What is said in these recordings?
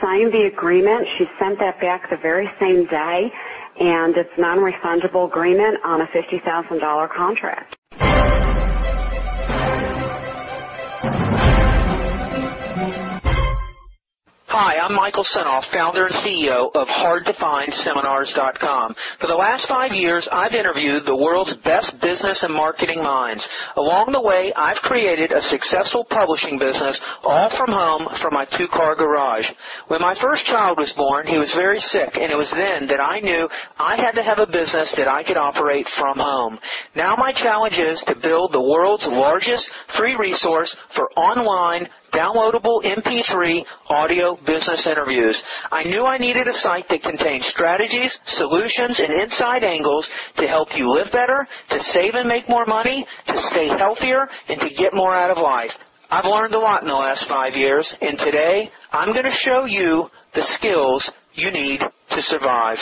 signed the agreement. She sent that back the very same day, and it's a non-refundable agreement on a $50,000 contract. Hi, I'm Michael Senoff, founder and CEO of HardToFindSeminars.com. For the last 5 years, I've interviewed the world's best business and marketing minds. Along the way, I've created a successful publishing business all from home from my two-car garage. When my first child was born, he was very sick, and it was then that I knew I had to have a business that I could operate from home. Now my challenge is to build the world's largest free resource for online downloadable MP3 audio business interviews. I knew I needed a site that contained strategies, solutions, and inside angles to help you live better, to save and make more money, to stay healthier, and to get more out of life. I've learned a lot in the last 5 years, and today I'm going to show you the skills you need to survive.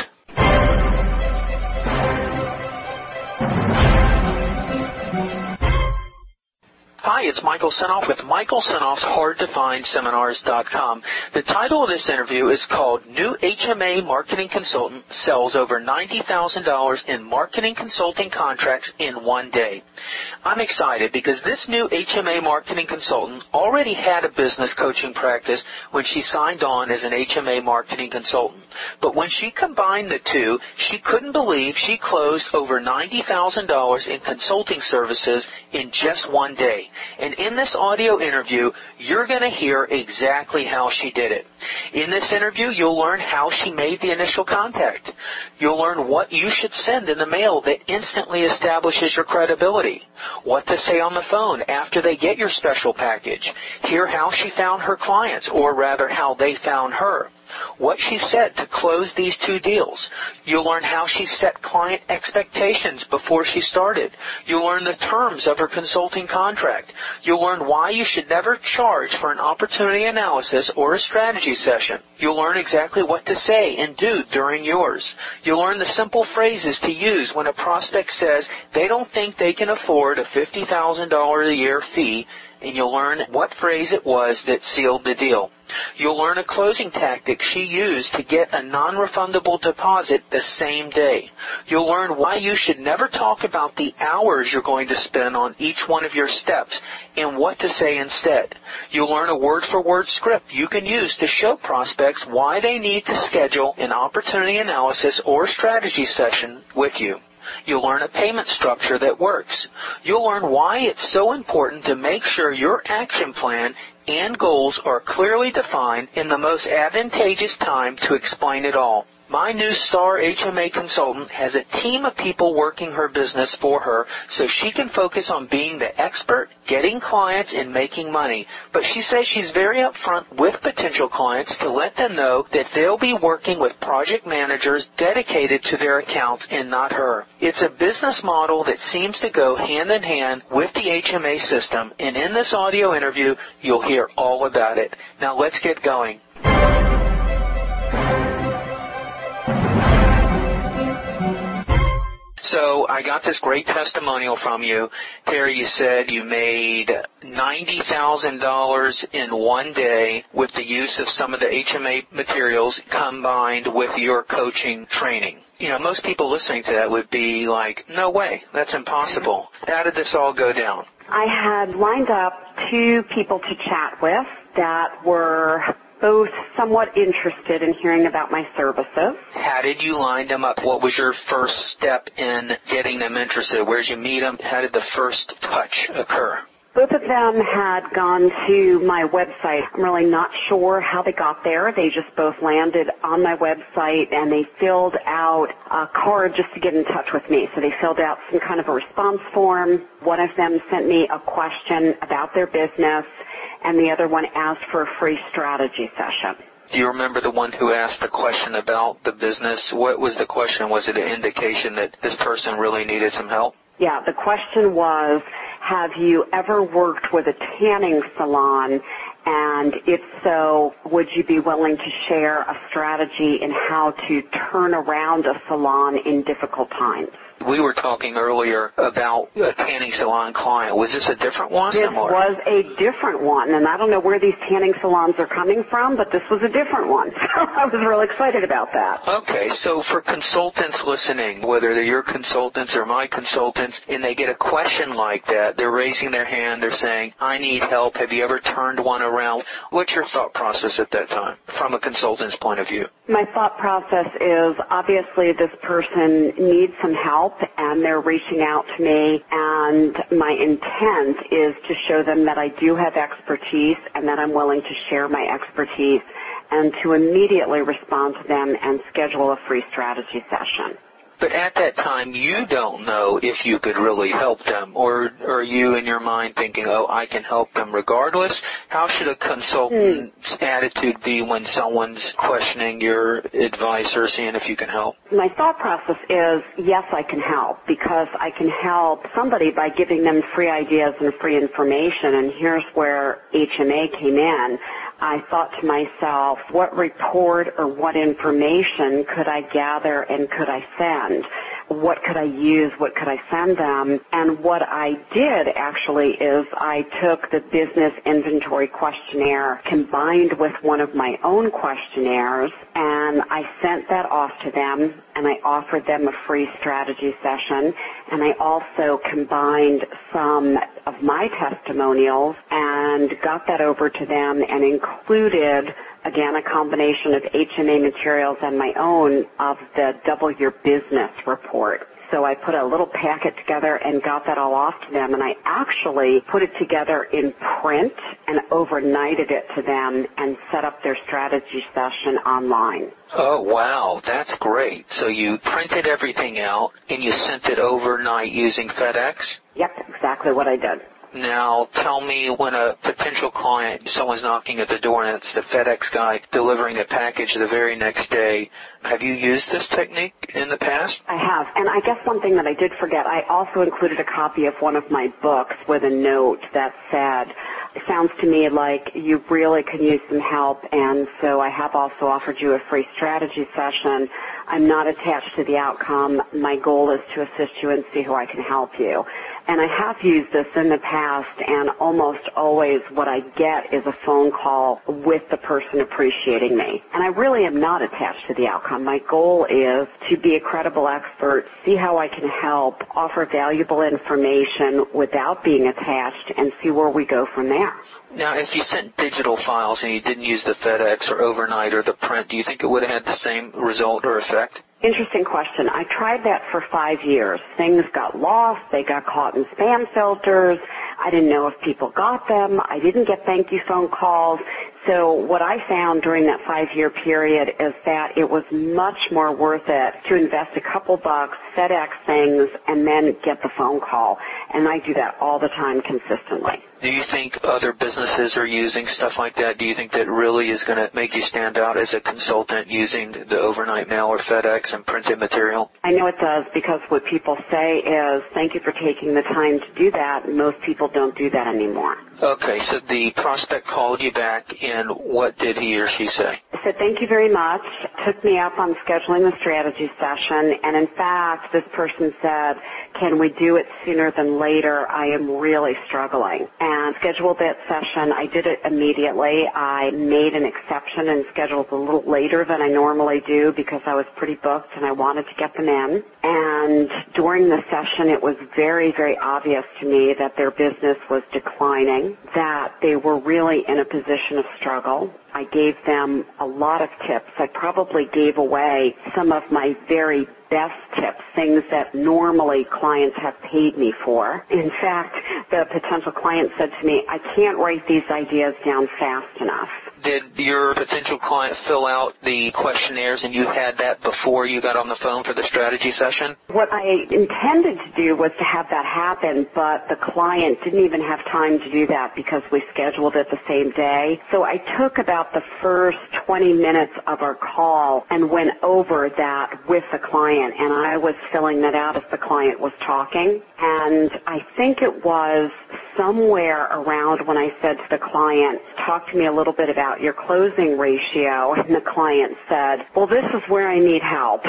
Hi, it's Michael Senoff with Michael Senoff's HardToFindSeminars.com. The title of this interview is called New HMA Marketing Consultant Sells Over $90,000 in Marketing Consulting Contracts in 1 Day. I'm excited because this new HMA marketing consultant already had a business coaching practice when she signed on as an HMA marketing consultant. But when she combined the two, she couldn't believe she closed over $90,000 in consulting services in just 1 day. And in this audio interview, you're going to hear exactly how she did it. In this interview, you'll learn how she made the initial contact. You'll learn what you should send in the mail that instantly establishes your credibility. What to say on the phone after they get your special package. Hear how she found her clients, or rather how they found her. What she said to close these 2 deals. You'll learn how she set client expectations before she started. You'll learn the terms of her consulting contract. You'll learn why you should never charge for an opportunity analysis or a strategy session. You'll learn exactly what to say and do during yours. You'll learn the simple phrases to use when a prospect says they don't think they can afford a $50,000 a year fee, and you'll learn what phrase it was that sealed the deal. You'll learn a closing tactic she used to get a non-refundable deposit the same day. You'll learn why you should never talk about the hours you're going to spend on each one of your steps and what to say instead. You'll learn a word-for-word script you can use to show prospects why they need to schedule an opportunity analysis or strategy session with you. You'll learn a payment structure that works. You'll learn why it's so important to make sure your action plan and goals are clearly defined in the most advantageous time to explain it all. My new star HMA consultant has a team of people working her business for her so she can focus on being the expert, getting clients, and making money. But she says she's very upfront with potential clients to let them know that they'll be working with project managers dedicated to their accounts and not her. It's a business model that seems to go hand in hand with the HMA system, and in this audio interview, you'll hear all about it. Now let's get going. So I got this great testimonial from you. Terry, you said you made $90,000 in 1 day with the use of some of the HMA materials combined with your coaching training. You know, most people listening to that would be like, no way, that's impossible. How did this all go down? I had lined up 2 people to chat with that were both somewhat interested in hearing about my services. How did you line them up? What was your first step in getting them interested? Where did you meet them? How did the first touch occur? Both of them had gone to my website. I'm really not sure how they got there. They just both landed on my website, and they filled out a card just to get in touch with me. So they filled out some kind of a response form. One of them sent me a question about their business, and the other one asked for a free strategy session. Do you remember the one who asked the question about the business? What was the question? Was it an indication that this person really needed some help? Yeah, the question was, have you ever worked with a tanning salon? And if so, would you be willing to share a strategy in how to turn around a salon in difficult times? We were talking earlier about a tanning salon client. Was this a different one? This was a different one, and I don't know where these tanning salons are coming from, but this was a different one. So I was really excited about that. Okay, so for consultants listening, whether they're your consultants or my consultants, and they get a question like that, they're raising their hand, they're saying, I need help. Have you ever turned one around? What's your thought process at that time from a consultant's point of view? My thought process is obviously this person needs some help and they're reaching out to me, and my intent is to show them that I do have expertise and that I'm willing to share my expertise and to immediately respond to them and schedule a free strategy session. But at that time, you don't know if you could really help them, or are you in your mind thinking, oh, I can help them regardless? How should a consultant's attitude be when someone's questioning your advice or seeing if you can help? My thought process is, yes, I can help, because I can help somebody by giving them free ideas and free information, and here's where HMA came in. I thought to myself, what report or what information could I gather and could I send? What could I use? What could I send them? And what I did actually is I took the business inventory questionnaire combined with one of my own questionnaires, and I sent that off to them, and I offered them a free strategy session, and I also combined some of my testimonials and got that over to them and included, again, a combination of HMA materials and my own of the Double Your Business report. So I put a little packet together and got that all off to them, and I actually put it together in print and overnighted it to them and set up their strategy session online. Oh, wow, that's great. So you printed everything out and you sent it overnight using FedEx? Yep, exactly what I did. Now, tell me when a potential client, someone's knocking at the door and it's the FedEx guy delivering a package the very next day. Have you used this technique in the past? I have. And I guess one thing that I did forget, I also included a copy of one of my books with a note that said, it sounds to me like you really can use some help, and so I have also offered you a free strategy session. I'm not attached to the outcome. My goal is to assist you and see how I can help you. And I have used this in the past, and almost always what I get is a phone call with the person appreciating me. And I really am not attached to the outcome. My goal is to be a credible expert, see how I can help, offer valuable information without being attached, and see where we go from there. Now, if you sent digital files and you didn't use the FedEx or overnight or the print, do you think it would have had the same result or effect? Interesting question. I tried that for 5 years. Things got lost. They got caught in spam filters. I didn't know if people got them. I didn't get thank you phone calls. So what I found during that 5-year period is that it was much more worth it to invest a couple bucks, FedEx things, and then get the phone call. And I do that all the time consistently. Do you think other businesses are using stuff like that? Do you think that really is going to make you stand out as a consultant using the overnight mail or FedEx and printed material? I know it does, because what people say is, thank you for taking the time to do that. Most people don't do that anymore. Okay, so the prospect called you back, and what did he or she say? I said, thank you very much. Took me up on scheduling the strategy session, and in fact, this person said, can we do it sooner than later? I am really struggling. And scheduled that session. I did it immediately. I made an exception and scheduled a little later than I normally do because I was pretty booked and I wanted to get them in. And during the session, it was very, very obvious to me that their business was declining, that they were really in a position of struggle. I gave them a lot of tips. I probably gave away some of my very best tips, things that normally clients have paid me for. In fact, the potential client said to me, I can't write these ideas down fast enough. Did your potential client fill out the questionnaires and you had that before you got on the phone for the strategy session? What I intended to do was to have that happen, but the client didn't even have time to do that because we scheduled it the same day. So I took about the first 20 minutes of our call and went over that with the client, and I was filling that out as the client was talking. And I think it was somewhere around when I said to the client, talk to me a little bit about your closing ratio, and the client said, well, this is where I need help.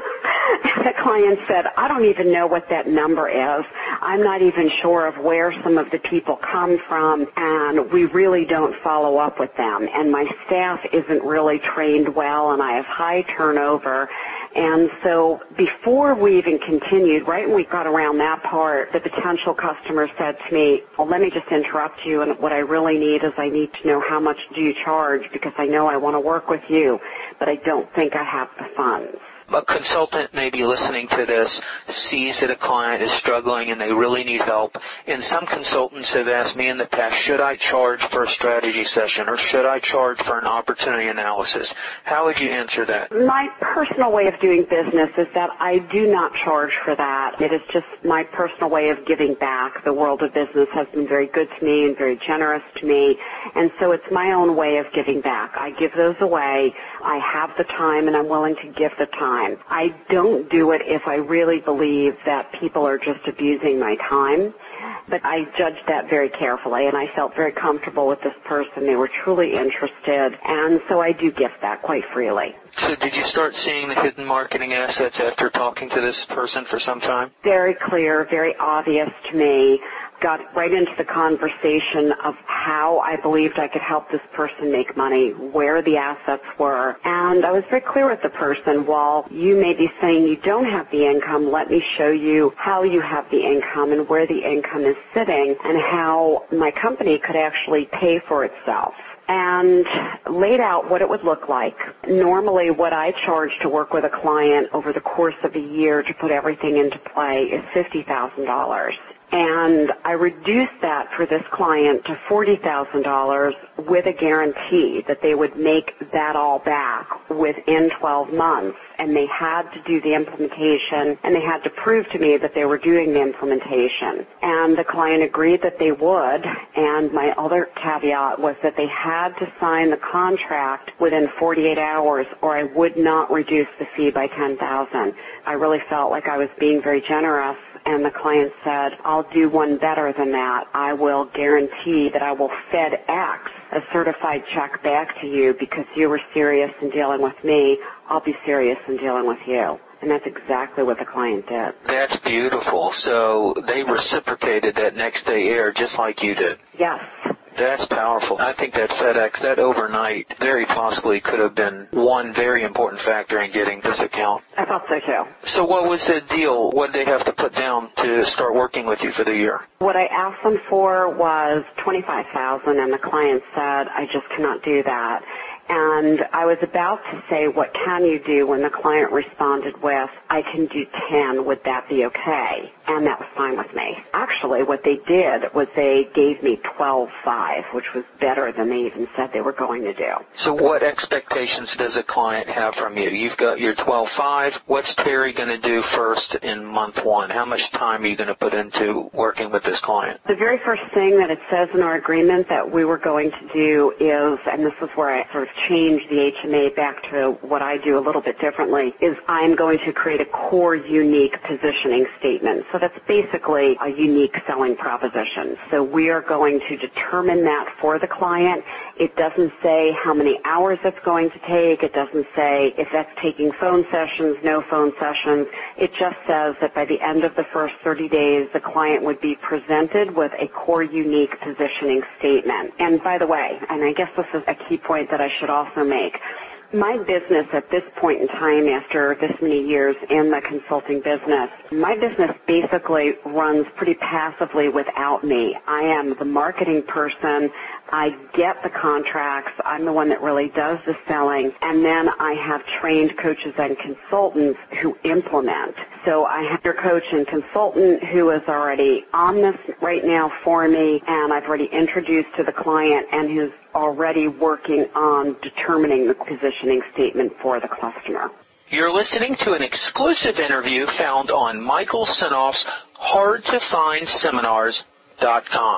The client said, I don't even know what that number is. I'm not even sure of where some of the people come from, and we really don't follow up with them. And my staff isn't really trained well, and I have high turnover. And so before we even continued, right when we got around that part, the potential customer said to me, well, let me just interrupt you, and what I really need is I need to know how much do you charge, because I know I want to work with you, but I don't think I have the funds. A consultant may be listening to this, sees that a client is struggling and they really need help. And some consultants have asked me in the past, should I charge for a strategy session or should I charge for an opportunity analysis? How would you answer that? My personal way of doing business is that I do not charge for that. It is just my personal way of giving back. The world of business has been very good to me and very generous to me, and so it's my own way of giving back. I give those away. I have the time and I'm willing to give the time. I don't do it if I really believe that people are just abusing my time, but I judged that very carefully, and I felt very comfortable with this person. They were truly interested, and so I do gift that quite freely. So did you start seeing the hidden marketing assets after talking to this person for some time? Very clear, very obvious to me. Got right into the conversation of how I believed I could help this person make money, where the assets were. And I was very clear with the person, while you may be saying you don't have the income, let me show you how you have the income and where the income is sitting and how my company could actually pay for itself. And laid out what it would look like. Normally what I charge to work with a client over the course of a year to put everything into play is $50,000. And I reduced that for this client to $40,000 with a guarantee that they would make that all back within 12 months. And they had to do the implementation, and they had to prove to me that they were doing the implementation. And the client agreed that they would, and my other caveat was that they had to sign the contract within 48 hours or I would not reduce the fee by $10,000. I really felt like I was being very generous. And the client said, I'll do one better than that. I will guarantee that I will FedEx a certified check back to you because you were serious in dealing with me. I'll be serious in dealing with you. And that's exactly what the client did. That's beautiful. So they reciprocated that next day air just like you did. Yes. That's powerful. I think that FedEx, that overnight, very possibly could have been one very important factor in getting this account. I thought so too. So what was the deal? What did they have to put down to start working with you for the year? What I asked them for was $25,000, and the client said, I just cannot do that. And I was about to say, what can you do, when the client responded with, I can do 10, would that be okay? And that was fine with me. Actually, what they did was they gave me $12,500, which was better than they even said they were going to do. So what expectations does a client have from you? You've got your $12,500. What's Terry going to do first in month one? How much time are you going to put into working with this client? The very first thing that it says in our agreement that we were going to do is, and this is where I sort of change the HMA back to what I do a little bit differently, is I'm going to create a core unique positioning statement. So that's basically a unique selling proposition. So we are going to determine that for the client. It doesn't say how many hours it's going to take. It doesn't say if that's taking phone sessions, no phone sessions. It just says that by the end of the first 30 days, the client would be presented with a core unique positioning statement. And by the way, and I guess this is a key point that I should also make, my business at this point in time, after this many years in the consulting business, my business basically runs pretty passively without me. I am the marketing person. I get the contracts. I'm the one that really does the selling. And then I have trained coaches and consultants who implement. So I have your coach and consultant who is already on this right now for me, and I've already introduced to the client and who's already working on determining the positioning statement for the customer. You're listening to an exclusive interview found on Michael Senoff's HardToFindSeminars.com.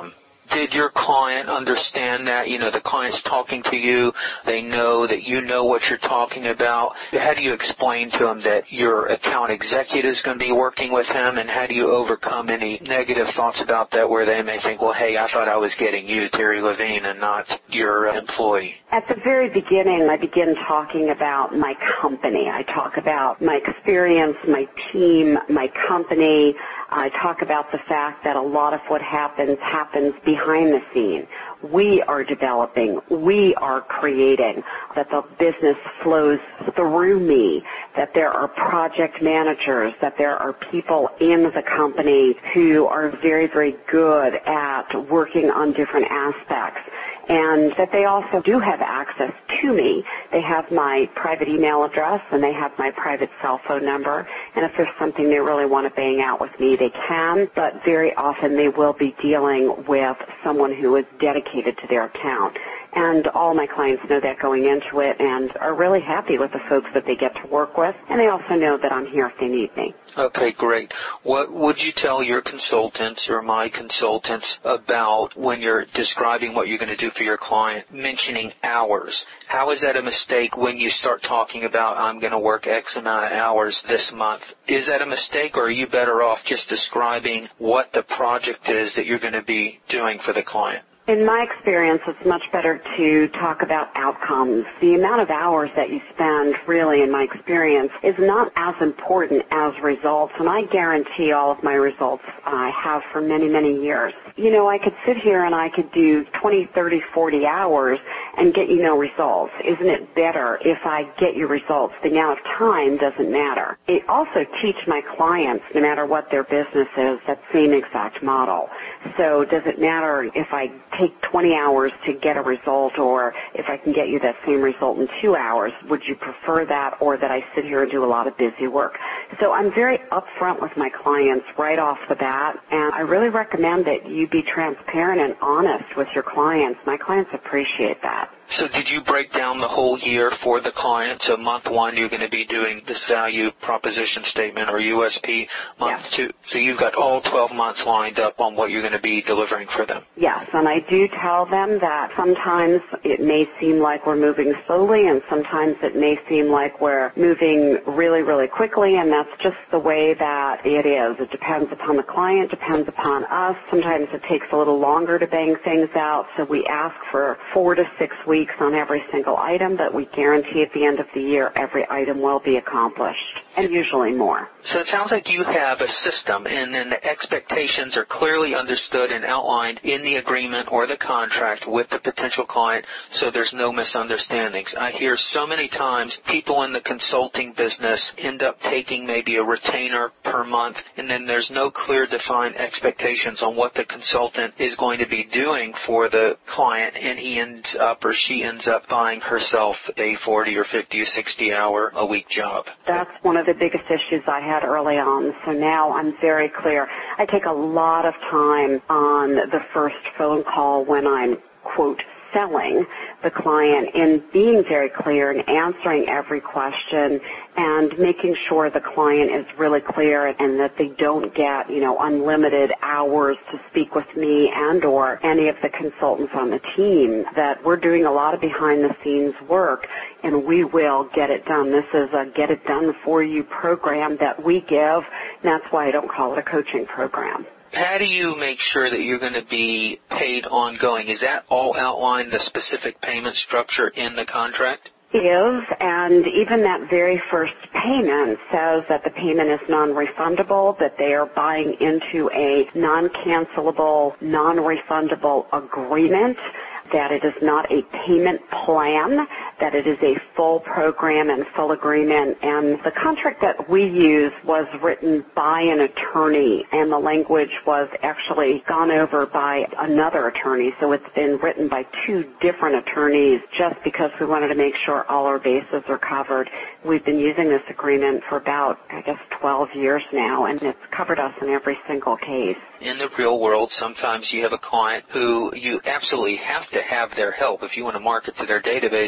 Did your client understand that? The client's talking to you. They know that you know what you're talking about. How do you explain to them that your account executive is going to be working with him, and how do you overcome any negative thoughts about that where they may think, well, hey, I thought I was getting you, Terry Levine, and not your employee? At the very beginning, I begin talking about my company. I talk about my experience, my team, my company. I talk about the fact that a lot of what happens behind the scene. We are developing, we are creating, that the business flows through me, that there are project managers, that there are people in the company who are very, very good at working on different aspects, and that they also do have access to me. They have my private email address and they have my private cell phone number, and if there's something they really want to bang out with me, they can, but very often they will be dealing with someone who is dedicated to their account. And all my clients know that going into it and are really happy with the folks that they get to work with, and they also know that I'm here if they need me. Okay, great. What would you tell your consultants or my consultants about when you're describing what you're going to do for your client, mentioning hours? How is that a mistake when you start talking about I'm going to work X amount of hours this month? Is that a mistake, or are you better off just describing what the project is that you're going to be doing for the client? In my experience, it's much better to talk about outcomes. The amount of hours that you spend, really, in my experience, is not as important as results, and I guarantee all of my results I have for many, many years. I could sit here and I could do 20, 30, 40 hours and get you no results. Isn't it better if I get you results? The amount of time doesn't matter. I also teach my clients, no matter what their business is, that same exact model. So does it matter if I take 20 hours to get a result, or if I can get you that same result in 2 hours? Would you prefer that, or that I sit here and do a lot of busy work? So I'm very upfront with my clients right off the bat, and I really recommend that you be transparent and honest with your clients. My clients appreciate that. So did you break down the whole year for the client? So month 1, you're going to be doing this value proposition statement or USP. Month 2, so you've got all 12 months lined up on what you're going to be delivering for them. Yes, and I do tell them that sometimes it may seem like we're moving slowly, and sometimes it may seem like we're moving really, really quickly, and that's just the way that it is. It depends upon the client, depends upon us. Sometimes it takes a little longer to bang things out, so we ask for 4 to 6 weeks on every single item, but we guarantee at the end of the year every item will be accomplished, and usually more. So it sounds like you have a system, and then the expectations are clearly understood and outlined in the agreement or the contract with the potential client, so there's no misunderstandings. I hear so many times people in the consulting business end up taking maybe a retainer per month, and then there's no clear defined expectations on what the consultant is going to be doing for the client, and he ends up or she ends up buying herself a 40 or 50 or 60 hour a week job. That's one of the biggest issues I had early on, so now I'm very clear. I take a lot of time on the first phone call when I'm, quote, selling the client, in being very clear and answering every question and making sure the client is really clear and that they don't get, unlimited hours to speak with me and or any of the consultants on the team, that we're doing a lot of behind the scenes work and we will get it done. This is a get it done for you program that we give, and that's why I don't call it a coaching program. How do you make sure that you're going to be paid ongoing? Is that all outlined, the specific payment structure in the contract? Is, and even that very first payment says that the payment is non-refundable, that they are buying into a non-cancelable, non-refundable agreement, that it is not a payment plan, that it is a full program and full agreement. And the contract that we use was written by an attorney, and the language was actually gone over by another attorney. So it's been written by 2 different attorneys just because we wanted to make sure all our bases are covered. We've been using this agreement for about, 12 years now, and it's covered us in every single case. In the real world, sometimes you have a client who you absolutely have to have their help. If you want to market to their database, they're going to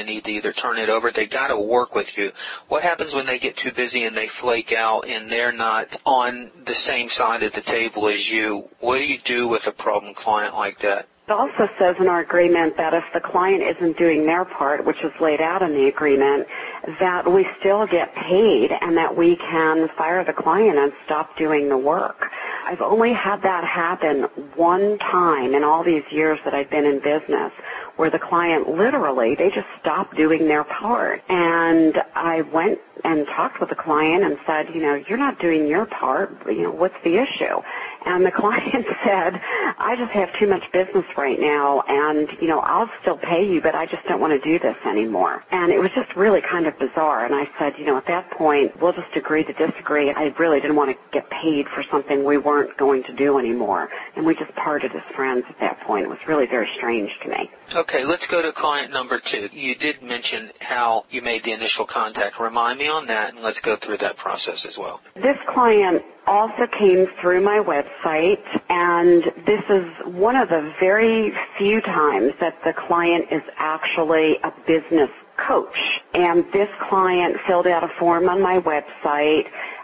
need to either turn it over. They got to work with you. What happens when they get too busy and they flake out and they're not on the same side of the table as you? What do you do with a problem client like that? It also says in our agreement that if the client isn't doing their part, which is laid out in the agreement, that we still get paid and that we can fire the client and stop doing the work. I've only had that happen one time in all these years that I've been in business, where the client literally, they just stopped doing their part. And I went and talked with the client and said, you're not doing your part. What's the issue? And the client said, I just have too much business right now, and, I'll still pay you, but I just don't want to do this anymore. And it was just really kind of bizarre. And I said, at that point, we'll just agree to disagree. I really didn't want to get paid for something we weren't going to do anymore. And we just parted as friends at that point. It was really very strange to me. Okay, let's go to client number 2. You did mention how you made the initial contact. Remind me on that, and let's go through that process as well. This client also came through my website, and this is one of the very few times that the client is actually a business coach. And this client filled out a form on my website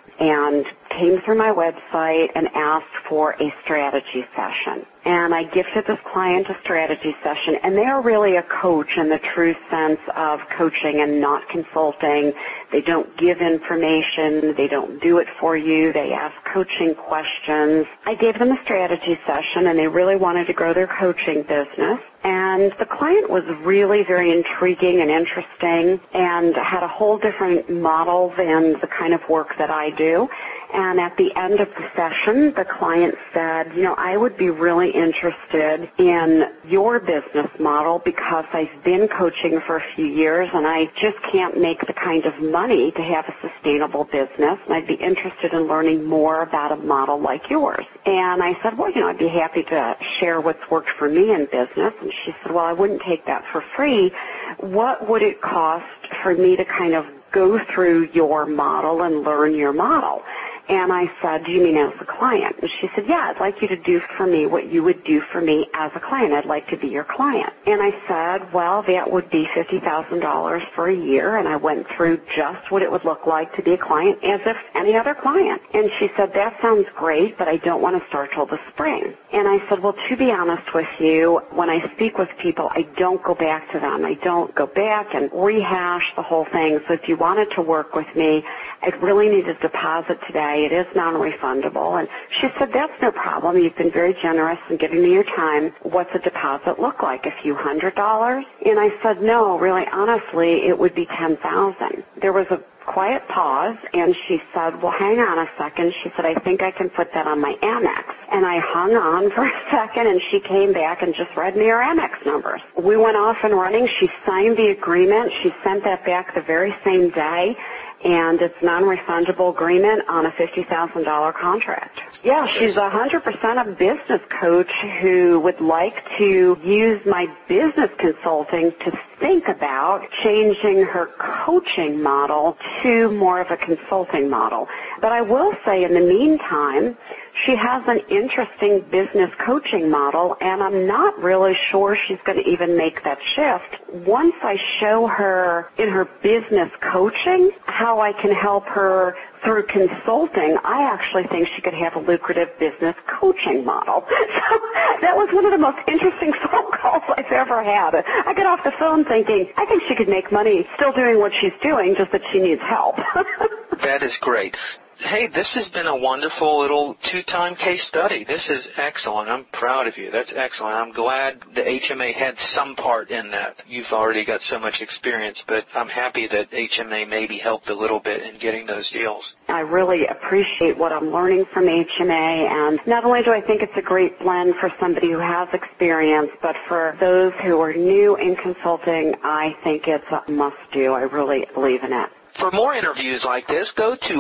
and came through my website and asked for a strategy session. And I gifted this client a strategy session, and they are really a coach in the true sense of coaching and not consulting. They don't give information. They don't do it for you. They ask coaching questions. I gave them a strategy session, and they really wanted to grow their coaching business. And the client was really very intriguing and interesting and had a whole different model than the kind of work that I do. And at the end of the session, the client said, I would be really interested in your business model because I've been coaching for a few years and I just can't make the kind of money to have a sustainable business, and I'd be interested in learning more about a model like yours. And I said, well, I'd be happy to share what's worked for me in business. And she said, well, I wouldn't take that for free. What would it cost for me to kind of go through your model and learn your model? And I said, do you mean as a client? And she said, yeah, I'd like you to do for me what you would do for me as a client. I'd like to be your client. And I said, well, that would be $50,000 for a year. And I went through just what it would look like to be a client as if any other client. And she said, that sounds great, but I don't want to start till the spring. And I said, well, to be honest with you, when I speak with people, I don't go back to them. I don't go back and rehash the whole thing. So if you wanted to work with me, I'd really need a deposit today. It is non-refundable. And she said, that's no problem. You've been very generous in giving me your time. What's a deposit look like? A few $100s? And I said, no, really, honestly, it would be $10,000. There was a quiet pause, and she said, well, hang on a second. She said, I think I can put that on my Amex. And I hung on for a second, and she came back and just read me her Amex numbers. We went off and running. She signed the agreement. She sent that back the very same day. And it's non-refundable agreement on a $50,000 contract. Yeah, she's 100% a business coach who would like to use my business consulting to think about changing her coaching model to more of a consulting model. But I will say in the meantime, she has an interesting business coaching model, and I'm not really sure she's going to even make that shift. Once I show her in her business coaching how I can help her through consulting, I actually think she could have a lucrative business coaching model. So that was one of the most interesting phone calls I've ever had. I got off the phone thinking, I think she could make money still doing what she's doing, just that she needs help. That is great. Hey, this has been a wonderful little 2-time case study. This is excellent. I'm proud of you. That's excellent. I'm glad the HMA had some part in that. You've already got so much experience, but I'm happy that HMA maybe helped a little bit in getting those deals. I really appreciate what I'm learning from HMA, and not only do I think it's a great blend for somebody who has experience, but for those who are new in consulting, I think it's a must-do. I really believe in it. For more interviews like this, go to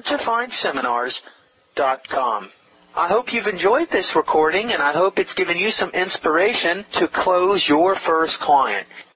hardtofindseminars.com. I hope you've enjoyed this recording, and I hope it's given you some inspiration to close your first client.